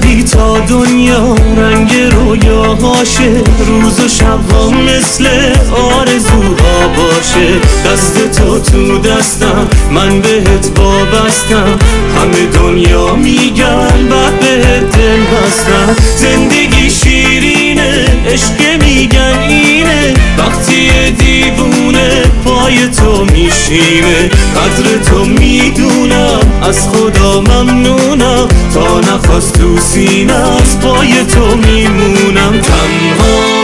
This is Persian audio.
کردی تا دنیا رنگ رویاهاشه، روز و شبها مثل آرزوها باشه. دست تو دستم، من بهت وابستم، همه دنیا میگن بعد بهت دل بستم. زندگی شیرینه، عشق میگن اینه، وقتی دیوونه پای تو میشینه. قدر تو میدونم، از خدا ممنونم، تا نخواست تو سینه از پای تو میمونم. تنها